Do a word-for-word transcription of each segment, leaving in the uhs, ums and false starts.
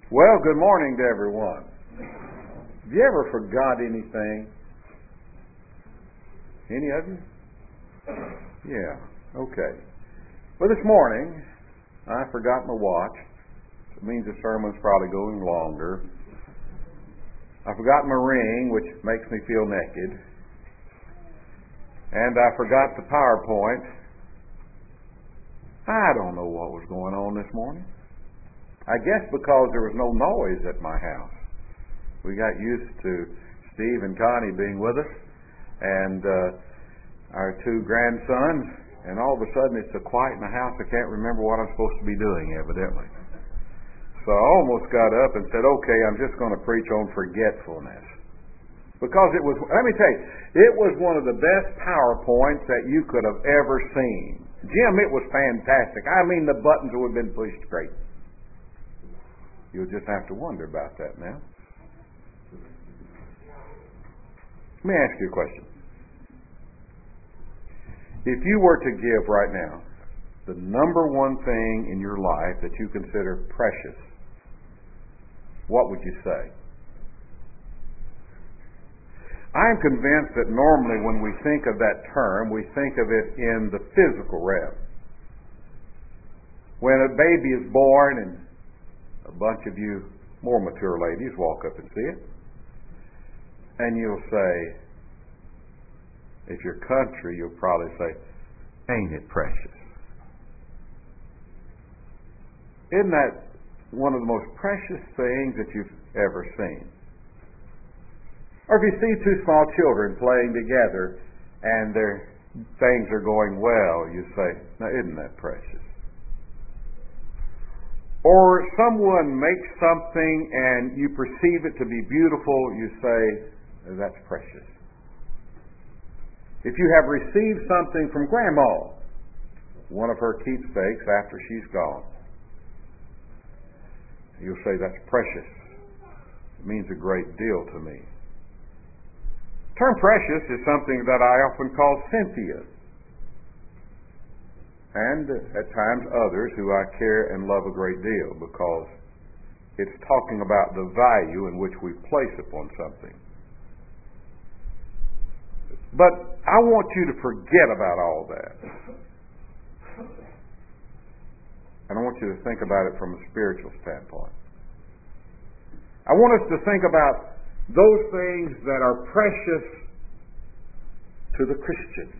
Well, good morning to everyone. Have you ever forgot anything? Any of you? Yeah, okay. Well, this morning, I forgot my watch. It means the sermon's probably going longer. I forgot my ring, which makes me feel naked. And I forgot the PowerPoint. I don't know what was going on this morning. I guess because there was no noise at my house. We got used to Steve and Connie being with us, and uh, our two grandsons, and all of a sudden it's so quiet in the house I can't remember what I'm supposed to be doing, evidently. So I almost got up and said, okay, I'm just going to preach on forgetfulness. Because it was, let me tell you, it was one of the best PowerPoints that you could have ever seen. Jim, it was fantastic. I mean, the buttons would have been pushed straight. You'll just have to wonder about that now. Let me ask you a question. If you were to give right now the number one thing in your life that you consider precious, what would you say? I am convinced that normally when we think of that term, we think of it in the physical realm. When a baby is born and a bunch of you more mature ladies walk up and see it, and you'll say, if you're country, you'll probably say, ain't it precious? Isn't that one of the most precious things that you've ever seen? Or if you see two small children playing together and their things are going well, you say, now isn't that precious? Or someone makes something and you perceive it to be beautiful, you say, that's precious. If you have received something from Grandma, one of her keepsakes after she's gone, you'll say, that's precious. It means a great deal to me. The term precious is something that I often call Cynthia, and at times others who I care and love a great deal, because it's talking about the value in which we place upon something. But I want you to forget about all that. And I want you to think about it from a spiritual standpoint. I want us to think about those things that are precious to the Christian.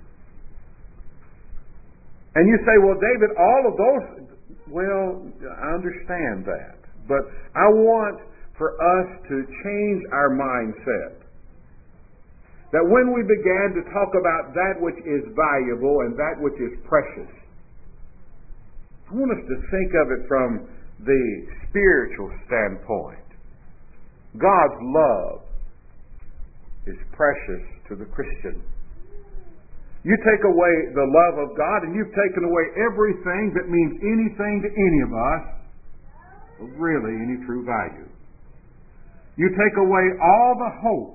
And you say, well, David, all of those, well, I understand that. But I want for us to change our mindset. That when we began to talk about that which is valuable and that which is precious, I want us to think of it from the spiritual standpoint. God's love is precious to the Christian. You take away the love of God and you've taken away everything that means anything to any of us, or really any true value. You take away all the hope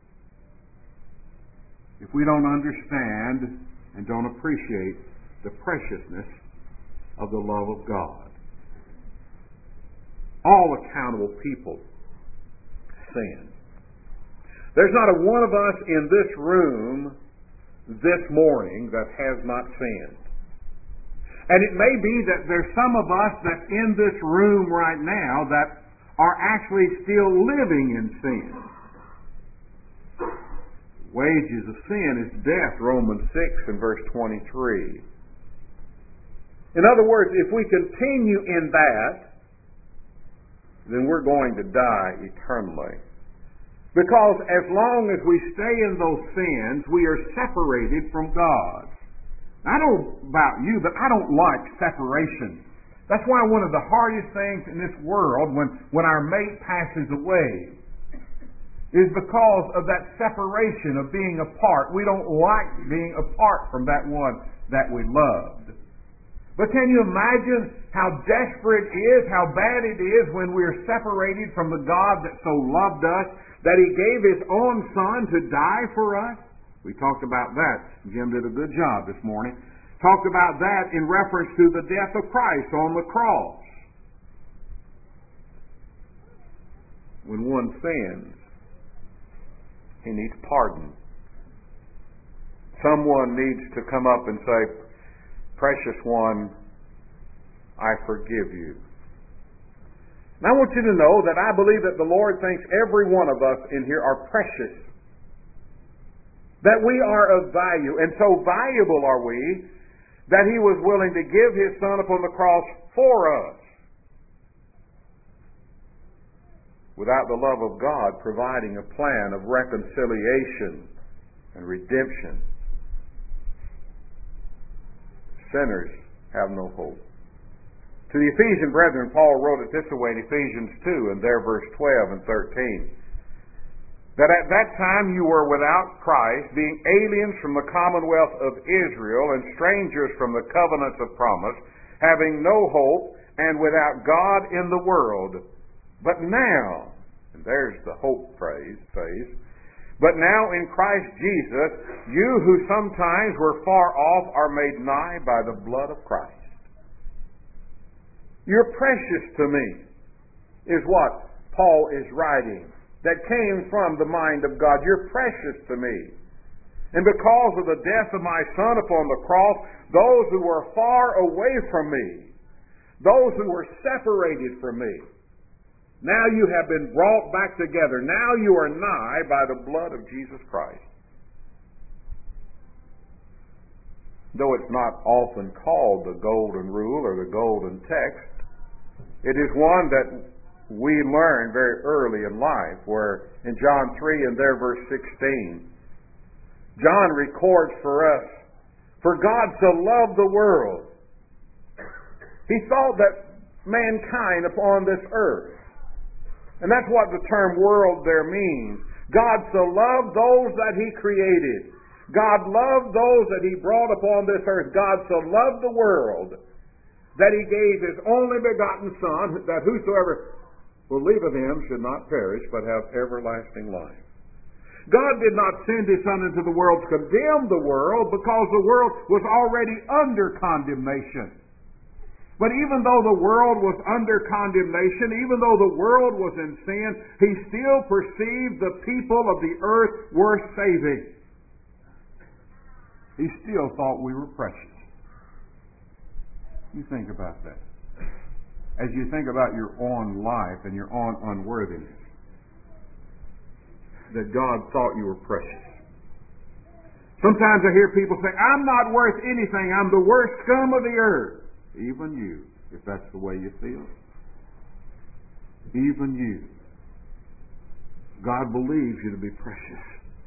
if we don't understand and don't appreciate the preciousness of the love of God. All accountable people sin. There's not a one of us in this room this morning that has not sinned. And it may be that there's some of us that's in this room right now that are actually still living in sin. Wages of sin is death, Romans six and verse twenty-three. In other words, if we continue in that, then we're going to die eternally. Because as long as we stay in those sins, we are separated from God. I don't know about you, but I don't like separation. That's why one of the hardest things in this world when, when our mate passes away is because of that separation of being apart. We don't like being apart from that one that we loved. But can you imagine how desperate it is, how bad it is when we're separated from the God that so loved us, that He gave His own Son to die for us? We talked about that. Jim did a good job this morning. Talked about that in reference to the death of Christ on the cross. when one sins, he needs pardon. Someone needs to come up and say, "Precious one, I forgive you." And I want you to know that I believe that the Lord thinks every one of us in here are precious. That we are of value. And so valuable are we that He was willing to give His Son upon the cross for us. Without the love of God providing a plan of reconciliation and redemption, sinners have no hope. To the Ephesian brethren, Paul wrote it this way in Ephesians two, and there verse twelve and thirteen. That at that time you were without Christ, being aliens from the commonwealth of Israel and strangers from the covenants of promise, having no hope and without God in the world. But now, and there's the hope phrase, phase, but now in Christ Jesus, you who sometimes were far off are made nigh by the blood of Christ. You're precious to me, is what Paul is writing. That came from the mind of God. You're precious to me. And because of the death of my Son upon the cross, those who were far away from me, those who were separated from me, now you have been brought back together. Now you are nigh by the blood of Jesus Christ. Though it's not often called the golden rule or the golden text, it is one that we learn very early in life, where in John three and there verse sixteen, John records for us, "For God so loved the world, He thought that mankind upon this earth." And that's what the term world there means. God so loved those that He created. God loved those that He brought upon this earth. God so loved the world that He gave His only begotten Son, that whosoever believeth Him should not perish, but have everlasting life. God did not send His Son into the world to condemn the world, because the world was already under condemnation. But even though the world was under condemnation, even though the world was in sin, He still perceived the people of the earth worth saving. He still thought we were precious. You think about that. As you think about your own life and your own unworthiness, that God thought you were precious. Sometimes I hear people say, "I'm not worth anything. I'm the worst scum of the earth." Even you, if that's the way you feel. Even you. God believes you to be precious.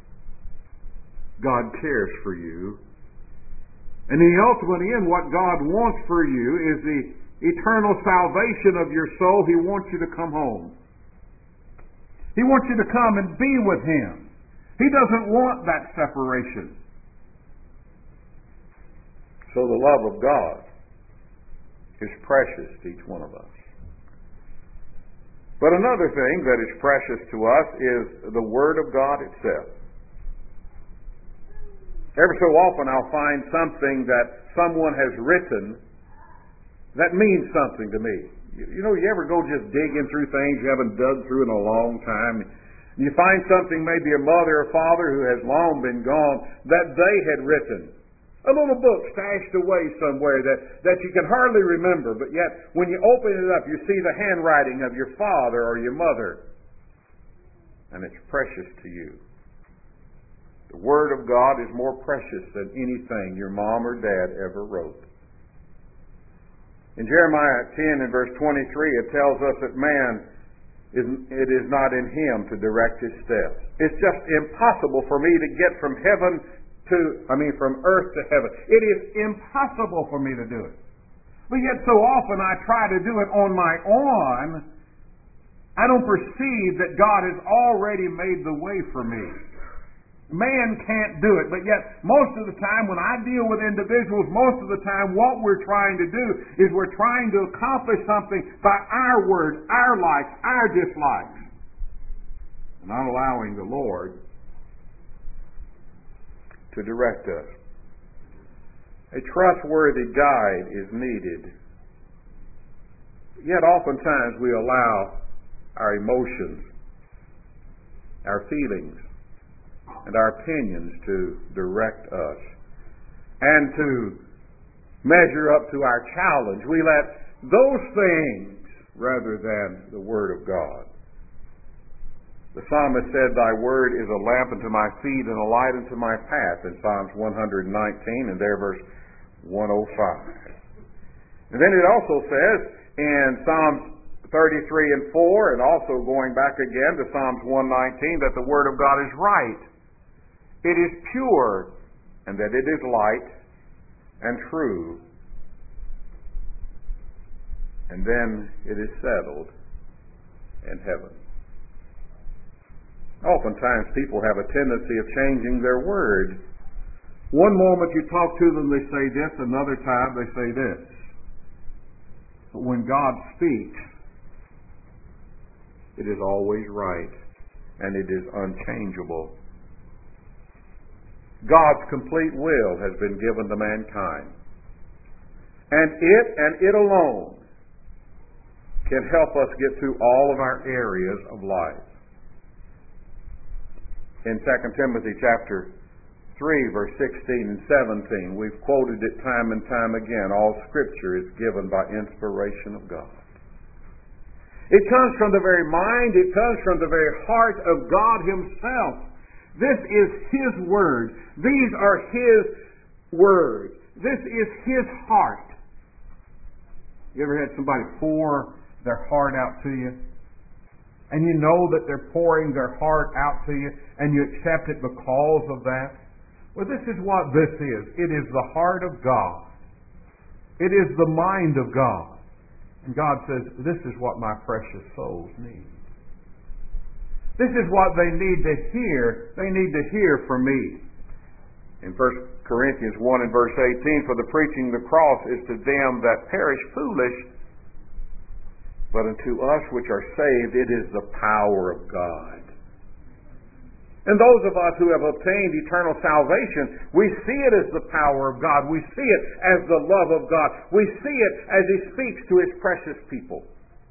God cares for you. And in the ultimate end, what God wants for you is the eternal salvation of your soul. He wants you to come home. He wants you to come and be with Him. He doesn't want that separation. So the love of God is precious to each one of us. But another thing that is precious to us is the Word of God itself. Every so often I'll find something that someone has written that means something to me. You know, you ever go just digging through things you haven't dug through in a long time? You find something, maybe a mother or father who has long been gone, that they had written. A little book stashed away somewhere that, that you can hardly remember, but yet when you open it up, you see the handwriting of your father or your mother. And it's precious to you. The Word of God is more precious than anything your mom or dad ever wrote. In Jeremiah ten and verse twenty-three, it tells us that man, is, it is not in him to direct his steps. It's just impossible for me to get from heaven to, I mean from earth to heaven. It is impossible for me to do it. But yet so often I try to do it on my own. I don't perceive that God has already made the way for me. Man can't do it, but yet most of the time when I deal with individuals, most of the time what we're trying to do is we're trying to accomplish something by our words, our likes, our dislikes, and not allowing the Lord to direct us. A trustworthy guide is needed. Yet oftentimes we allow our emotions our feelings and our opinions to direct us and to measure up to our challenge. We let those things rather than the Word of God. The psalmist said, "Thy word is a lamp unto my feet and a light unto my path," in Psalms one nineteen, and there verse one oh five. And then it also says in Psalms thirty-three and four, and also going back again to Psalms one nineteen, that the Word of God is right. It is pure, and that it is light and true. And then it is settled in heaven. Oftentimes people have a tendency of changing their word. One moment you talk to them, they say this, another time they say this. But when God speaks, it is always right, and it is unchangeable. God's complete will has been given to mankind. And it and it alone can help us get through all of our areas of life. In Second Timothy chapter three, verse sixteen and seventeen, we've quoted it time and time again. All Scripture is given by inspiration of God. It comes from the very mind, it comes from the very heart of God Himself. This is His Word. These are His words. This is His heart. You ever had somebody pour their heart out to you? And you know that they're pouring their heart out to you, and you accept it because of that? Well, this is what this is. It is the heart of God. It is the mind of God. And God says, this is what my precious souls need. This is what they need to hear. They need to hear from me. In First Corinthians one and verse eighteen, for the preaching of the cross is to them that perish foolish, but unto us which are saved it is the power of God. And those of us who have obtained eternal salvation, we see it as the power of God. We see it as the love of God. We see it as He speaks to His precious people.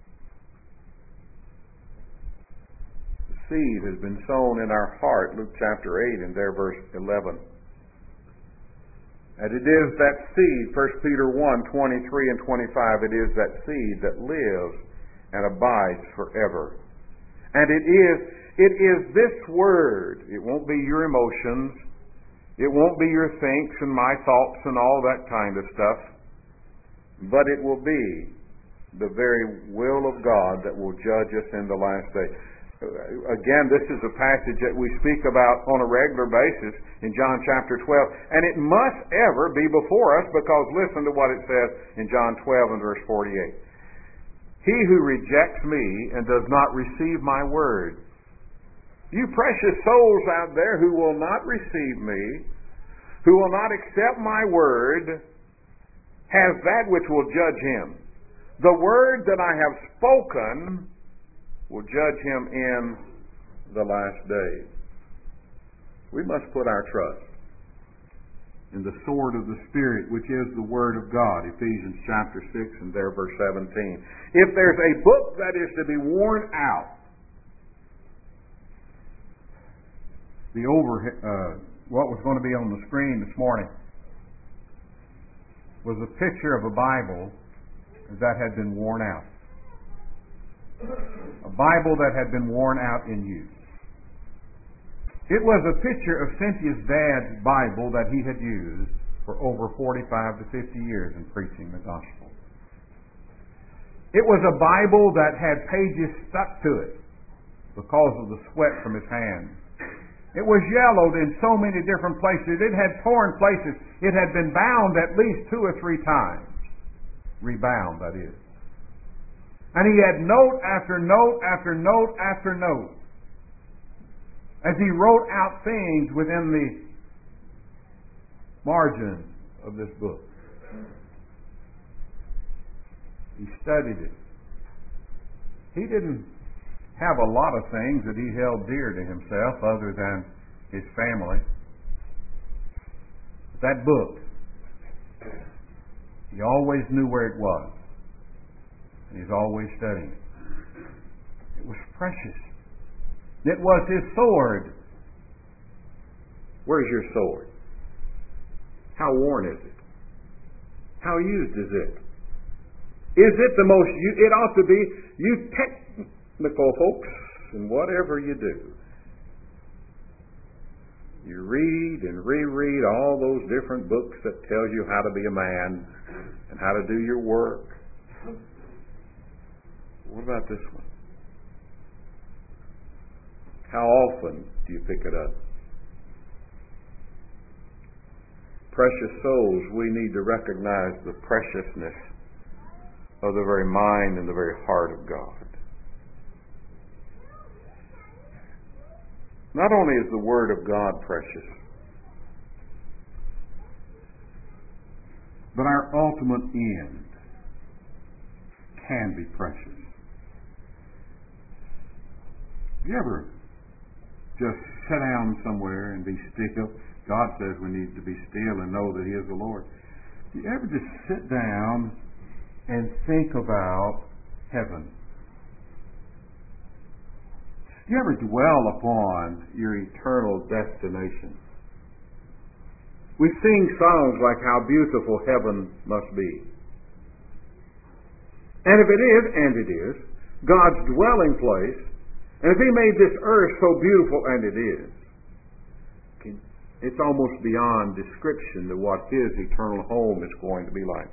The seed has been sown in our heart, Luke chapter eight and there verse eleven. And it is that seed, First Peter one, twenty-three and twenty-five, it is that seed that lives and abides forever. And it is It is this Word. It won't be your emotions. It won't be your thinks and my thoughts and all that kind of stuff. But it will be the very will of God that will judge us in the last day. Again, this is a passage that we speak about on a regular basis in John chapter twelve. And it must ever be before us, because listen to what it says in John twelve and verse forty-eight. He who rejects me and does not receive my word, you precious souls out there who will not receive me, who will not accept my word, has that which will judge him. The word that I have spoken will judge him in the last days. We must put our trust in the sword of the Spirit, which is the Word of God, Ephesians chapter six and there verse seventeen. If there's a book that is to be worn out, the over uh, what was going to be on the screen this morning was a picture of a Bible that had been worn out. A Bible that had been worn out in use. It was a picture of Cynthia's dad's Bible that he had used for over forty-five to fifty years in preaching the gospel. It was a Bible that had pages stuck to it because of the sweat from his hands. It was yellowed in so many different places. It had torn places. It had been bound at least two or three times. Rebound, that is. And he had note after note after note after note as he wrote out things within the margin of this book. He studied it. He didn't have a lot of things that he held dear to himself other than his family. That book, he always knew where it was. And he's always studying it. It was precious. It was His sword. Where's your sword? How worn is it? How used is it? Is it the most, it ought to be, you technical folks, and whatever you do, you read and reread all those different books that tell you how to be a man and how to do your work. What about this one? How often do you pick it up? Precious souls, we need to recognize the preciousness of the very mind and the very heart of God. Not only is the Word of God precious, but our ultimate end can be precious. You ever just sit down somewhere and be still? God says we need to be still and know that He is the Lord. Do you ever just sit down and think about heaven? Do you ever dwell upon your eternal destination? We sing songs like how beautiful heaven must be. And if it is, and it is, God's dwelling place, and if He made this earth so beautiful, and it is, it's almost beyond description to what His eternal home is going to be like.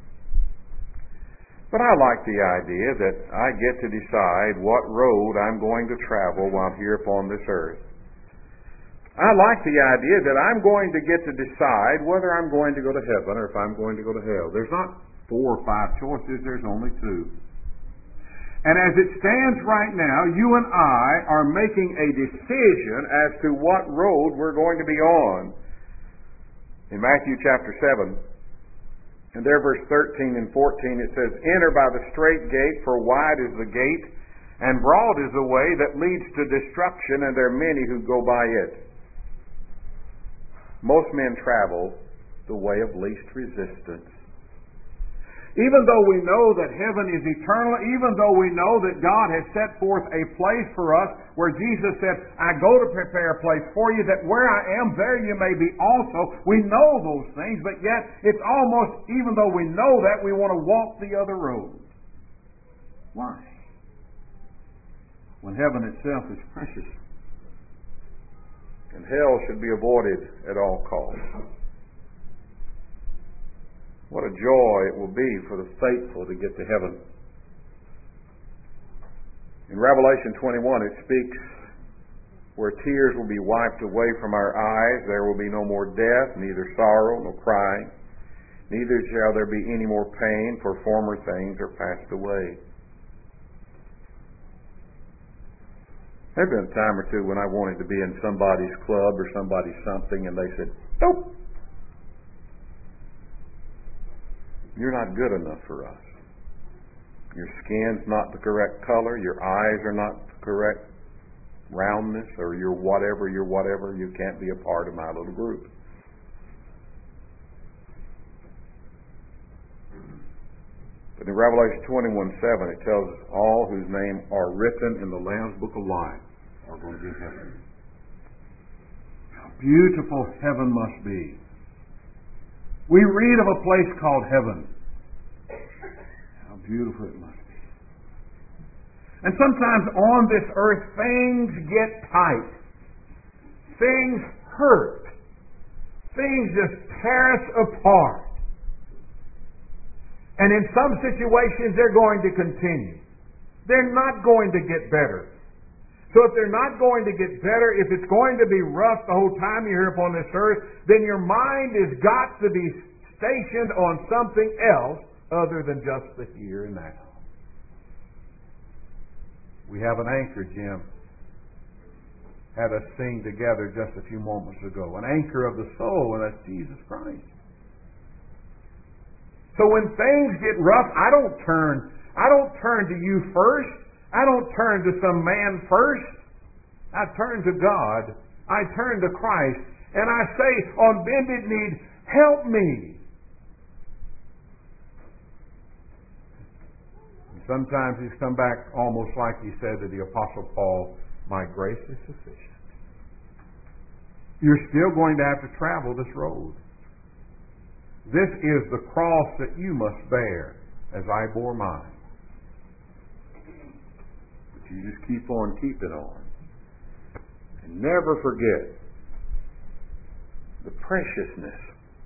But I like the idea that I get to decide what road I'm going to travel while here upon this earth. I like the idea that I'm going to get to decide whether I'm going to go to heaven or if I'm going to go to hell. There's not four or five choices, there's only two. And as it stands right now, you and I are making a decision as to what road we're going to be on. In Matthew chapter seven, and there verse thirteen and fourteen, it says, "Enter by the strait gate, for wide is the gate, and broad is the way that leads to destruction, and there are many who go by it." Most men travel the way of least resistance. Even though we know that heaven is eternal, even though we know that God has set forth a place for us where Jesus said, "I go to prepare a place for you, that where I am, there you may be also." We know those things, but yet it's almost, even though we know that, we want to walk the other road. Why? When heaven itself is precious, and hell should be avoided at all costs. What a joy it will be for the faithful to get to heaven. In Revelation twenty-one, it speaks where tears will be wiped away from our eyes. There will be no more death, neither sorrow, nor crying. Neither shall there be any more pain, for former things are passed away. There have been a time or two when I wanted to be in somebody's club or somebody's something, and they said, "Nope. You're not good enough for us. Your skin's not the correct color. Your eyes are not the correct roundness, or your whatever, your whatever. You can't be a part of my little group." But in Revelation twenty-one seven, it tells us all whose names are written in the Lamb's Book of Life are going to be in heaven. How beautiful heaven must be. We read of a place called heaven. How beautiful it must be. And sometimes on this earth things get tight. Things hurt. Things just tear us apart. And in some situations they're going to continue. They're not going to get better. So if they're not going to get better, if it's going to be rough the whole time you're here upon this earth, then your mind has got to be stationed on something else other than just the here and now. We have an anchor, Jim had us sing together just a few moments ago. An anchor of the soul, and that's Jesus Christ. So when things get rough, I don't turn, I don't turn to you first. I don't turn to some man first. I turn to God. I turn to Christ. And I say on bended knee, "Help me." And sometimes he's come back almost like he said to the Apostle Paul My grace is sufficient. You're still going to have to travel this road. This is the cross that you must bear, as I bore mine. But you just keep on keeping on. And never forget the preciousness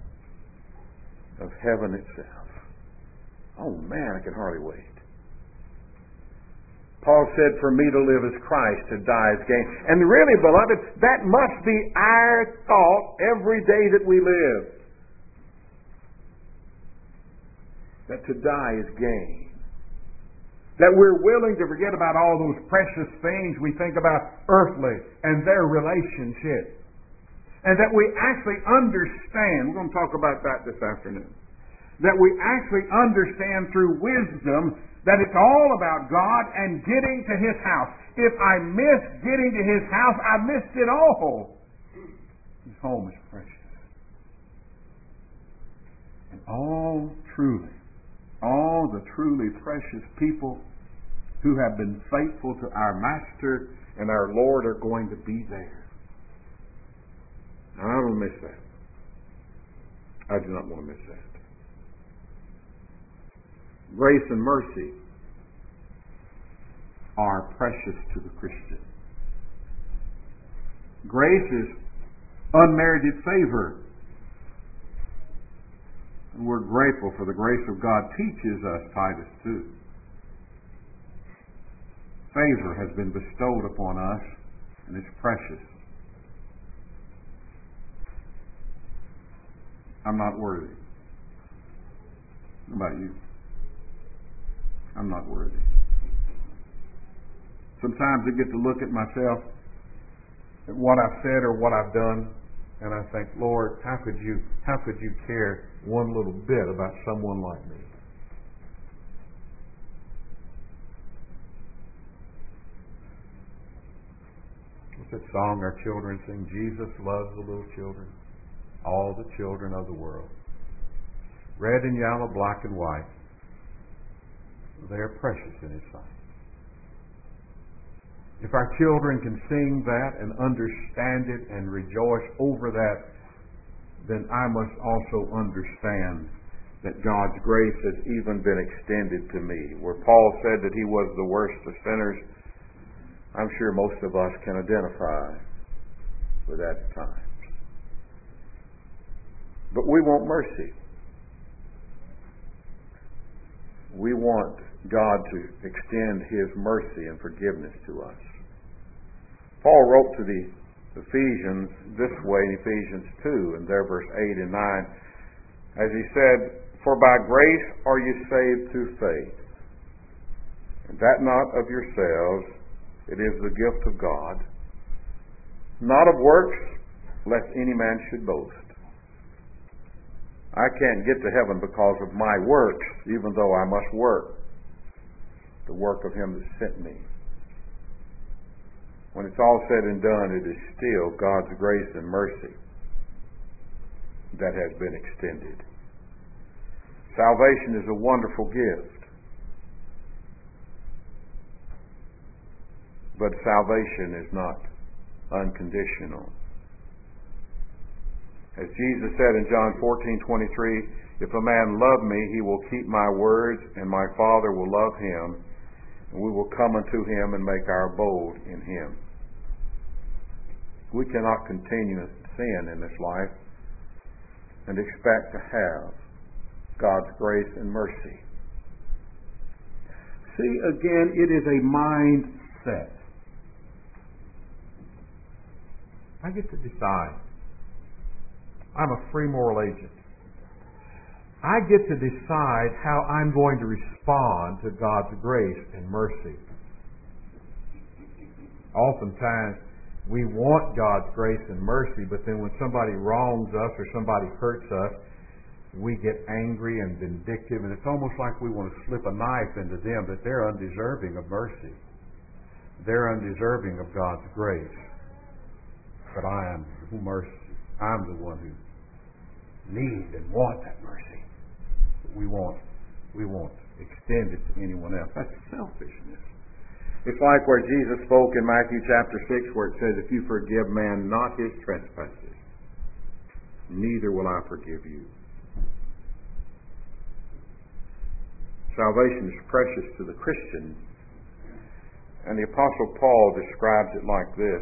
of heaven itself. Oh man, I can hardly wait. Paul said, for me to live is Christ, to die is gain. And really, beloved, that must be our thought every day that we live. That to die is gain. That we're willing to forget about all those precious things we think about earthly and their relationship. And that we actually understand, we're going to talk about that this afternoon, that we actually understand through wisdom that it's all about God and getting to His house. If I miss getting to His house, I missed it all. His home is precious. And all truly, all the truly precious people who have been faithful to our Master and our Lord are going to be there. And I don't miss that. I do not want to miss that. Grace and mercy are precious to the Christian. Grace is unmerited favor. And we're grateful for the grace of God teaches us, Titus two. Favor has been bestowed upon us, and it's precious. I'm not worthy. How about you? I'm not worthy. Sometimes I get to look at myself, at what I've said or what I've done, and I think, Lord, how could you, how could you care one little bit about someone like me? What's that song our children sing? Jesus loves the little children, all the children of the world. Red and yellow, black and white. They are precious in His sight. If our children can sing that and understand it and rejoice over that, then I must also understand that God's grace has even been extended to me. Where Paul said that he was the worst of sinners, I'm sure most of us can identify with that at times. But we want mercy. We want God to extend His mercy and forgiveness to us. Paul wrote to the Ephesians this way in Ephesians two, and there verse eight and nine, as he said, for by grace are you saved through faith, and that not of yourselves, it is the gift of God, not of works, lest any man should boast. I can't get to heaven because of my works, even though I must work the work of Him that sent me. When it's all said and done, it is still God's grace and mercy that has been extended. Salvation is a wonderful gift, but salvation is not unconditional. As Jesus said in John fourteen twenty-three, if a man love me, he will keep my words, and my Father will love him, and we will come unto him and make our abode in him. We cannot continue in sin in this life and expect to have God's grace and mercy. See, again, it is a mindset. I get to decide. I'm a free moral agent. I get to decide how I'm going to respond to God's grace and mercy. Oftentimes, we want God's grace and mercy, but then when somebody wrongs us or somebody hurts us, we get angry and vindictive, and it's almost like we want to slip a knife into them, that they're undeserving of mercy. They're undeserving of God's grace. But I am who mercy. I'm the one who need and want that mercy. But we won't, we won't extend it to anyone else. That's selfishness. It's like where Jesus spoke in Matthew chapter six, where it says, if you forgive man not his trespasses, neither will I forgive you. Salvation is precious to the Christian. And the Apostle Paul describes it like this.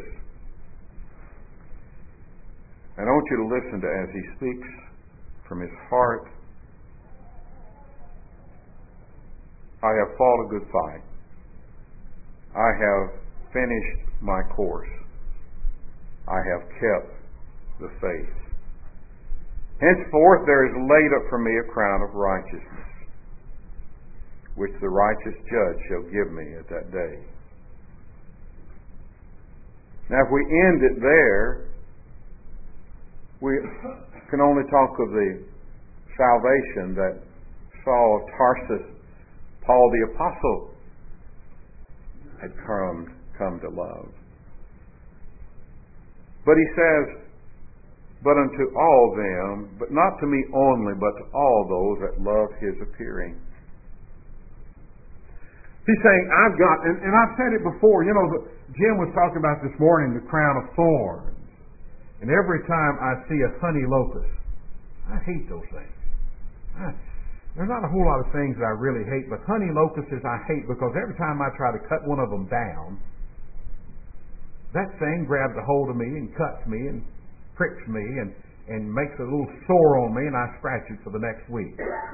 And I want you to listen to as he speaks from his heart. I have fought a good fight. I have finished my course. I have kept the faith. Henceforth there is laid up for me a crown of righteousness, which the righteous judge shall give me at that day. Now if we end it there, we can only talk of the salvation that Saul of Tarsus, Paul the Apostle, had come, come to love. But he says, but unto all them, but not to me only, but to all those that love his appearing. He's saying, I've got, and, and I've said it before, you know, Jim was talking about this morning the crown of thorns. And every time I see a honey locust, I hate those things. I, there's not a whole lot of things that I really hate, but honey locusts I hate because every time I try to cut one of them down, that thing grabs a hold of me and cuts me and pricks me and, and makes a little sore on me, and I scratch it for the next week.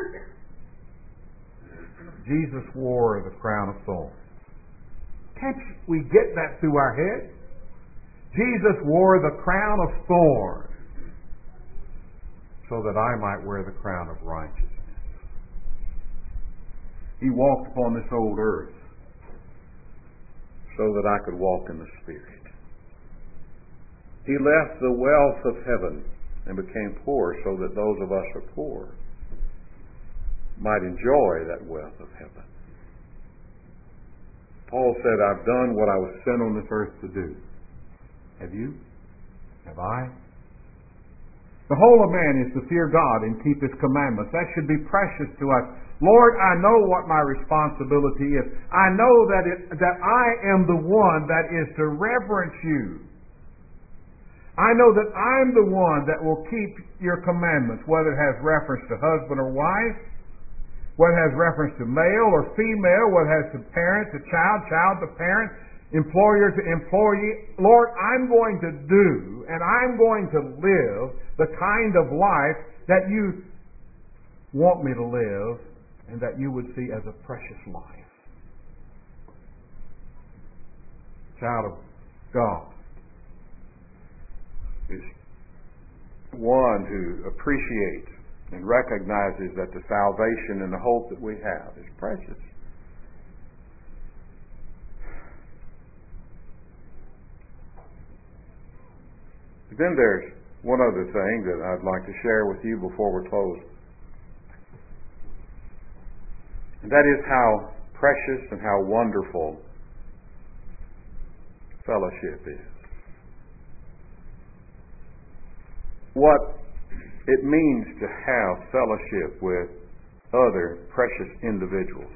Jesus wore the crown of thorns. Can't we get that through our head? Jesus wore the crown of thorns so that I might wear the crown of righteousness. He walked upon this old earth so that I could walk in the Spirit. He left the wealth of heaven and became poor so that those of us who are poor might enjoy that wealth of heaven. Paul said, I've done what I was sent on this earth to do. Have you? Have I? The whole of man is to fear God and keep His commandments. That should be precious to us. Lord, I know what my responsibility is. I know that it, that I am the one that is to reverence you. I know that I'm the one that will keep your commandments, whether it has reference to husband or wife, whether it has reference to male or female, whether it has to parent to child, child to parent, employer to employee. Lord, I'm going to do and I'm going to live the kind of life that you want me to live and that you would see as a precious life. Child of God is one who appreciates and recognizes that the salvation and the hope that we have is precious. Then there's one other thing that I'd like to share with you before we close. And that is how precious and how wonderful fellowship is. What it means to have fellowship with other precious individuals.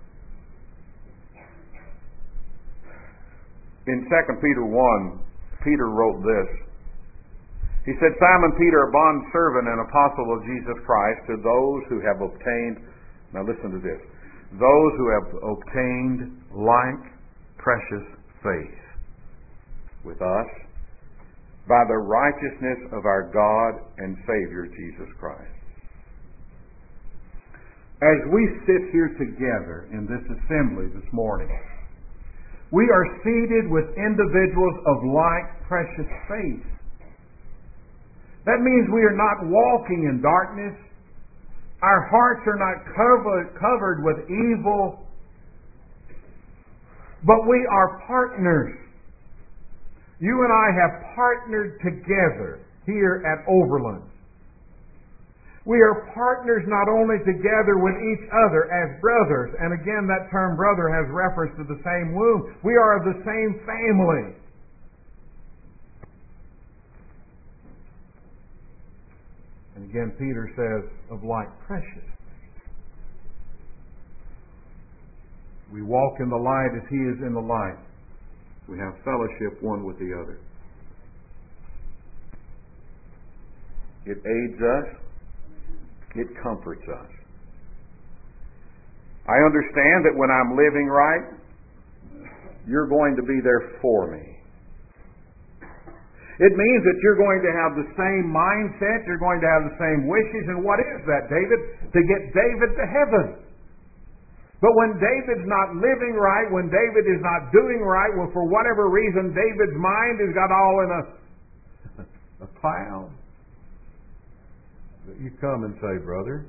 In Second Peter one, Peter wrote this. He said, Simon Peter, a bondservant and apostle of Jesus Christ, to those who have obtained, now listen to this, those who have obtained like precious faith with us by the righteousness of our God and Savior Jesus Christ. As we sit here together in this assembly this morning, we are seated with individuals of like precious faith. That means we are not walking in darkness. Our hearts are not covered, covered with evil. But we are partners. You and I have partnered together here at Overland. We are partners not only together with each other as brothers, and again that term brother has reference to the same womb. We are of the same family. And again, Peter says, of like precious. We walk in the light as He is in the light. We have fellowship one with the other. It aids us. It comforts us. I understand that when I'm living right, you're going to be there for me. It means that you're going to have the same mindset, you're going to have the same wishes, and what is that, David? To get David to heaven. But when David's not living right, when David is not doing right, well, for whatever reason, David's mind has got all in a, a cloud. You come and say, brother,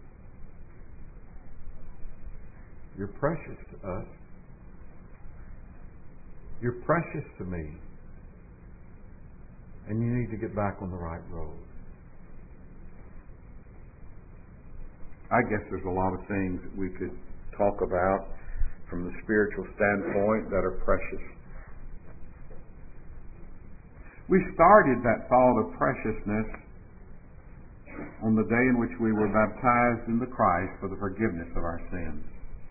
you're precious to us. You're precious to me. And you need to get back on the right road. I guess there's a lot of things that we could talk about from the spiritual standpoint that are precious. We started that thought of preciousness on the day in which we were baptized into Christ for the forgiveness of our sins.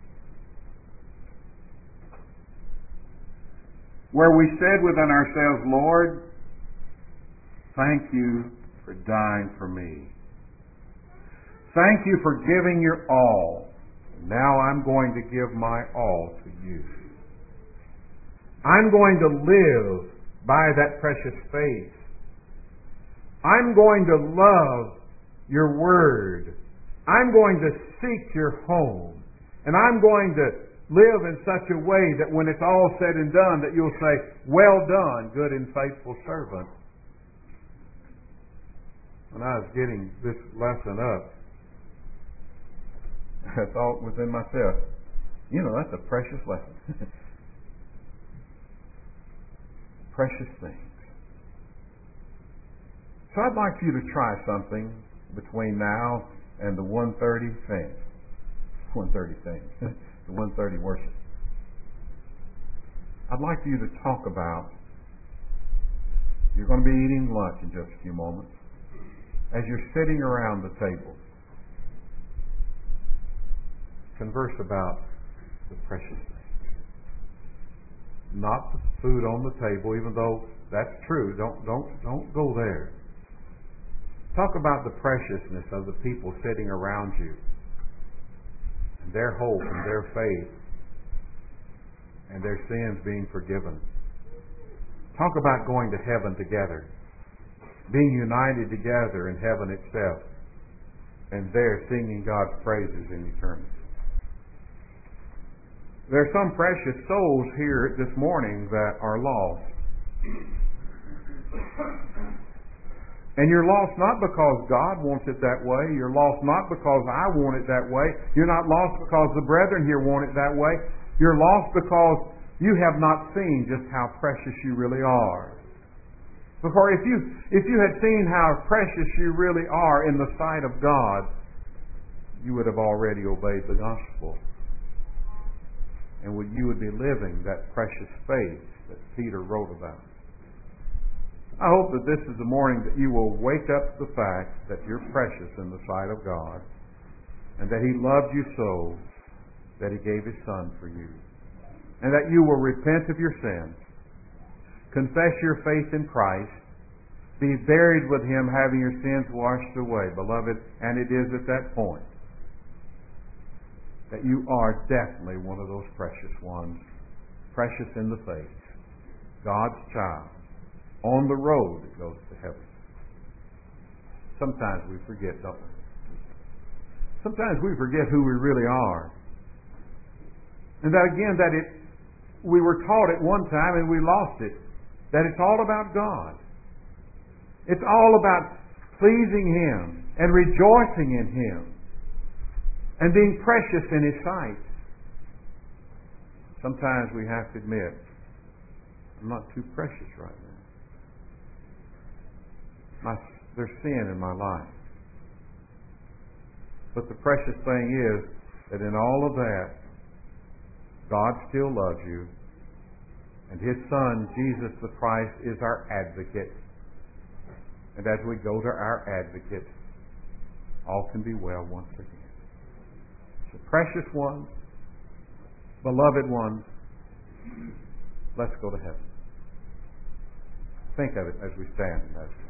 Where we said within ourselves, Lord, thank you for dying for me. Thank you for giving your all. Now I'm going to give my all to you. I'm going to live by that precious faith. I'm going to love your word. I'm going to seek your home. And I'm going to live in such a way that when it's all said and done, that you'll say, well done, good and faithful servant. When I was getting this lesson up, I thought within myself, you know, that's a precious lesson. Precious things. So I'd like for you to try something between now and the one thirty thing. one thirty thing. The one thirty worship. I'd like for you to talk about, you're going to be eating lunch in just a few moments. As you're sitting around the table, converse about the precious things. Not the food on the table, even though that's true. Don't don't don't go there. Talk about the preciousness of the people sitting around you, and their hope and their faith, and their sins being forgiven. Talk about going to heaven together, being united together in heaven itself, and there singing God's praises in eternity. There are some precious souls here this morning that are lost. And you're lost not because God wants it that way. You're lost not because I want it that way. You're not lost because the brethren here want it that way. You're lost because you have not seen just how precious you really are. Because if you if you had seen how precious you really are in the sight of God, you would have already obeyed the gospel. And would you would be living that precious faith that Peter wrote about. I hope that this is the morning that you will wake up to the fact that you're precious in the sight of God, and that He loved you so that He gave His Son for you. And that you will repent of your sins, confess your faith in Christ, be buried with Him, having your sins washed away, beloved, and it is at that point that you are definitely one of those precious ones, precious in the faith, God's child, on the road that goes to heaven. Sometimes we forget, don't we? Sometimes we forget who we really are. And that again, that it we were taught at one time and we lost it, that it's all about God. It's all about pleasing Him and rejoicing in Him and being precious in His sight. Sometimes we have to admit, I'm not too precious right now. My, there's sin in my life. But the precious thing is that in all of that, God still loves you, and His Son, Jesus the Christ, is our advocate. And as we go to our advocate, all can be well once again. So precious ones, Beloved ones, let's go to heaven. Think of it as we stand.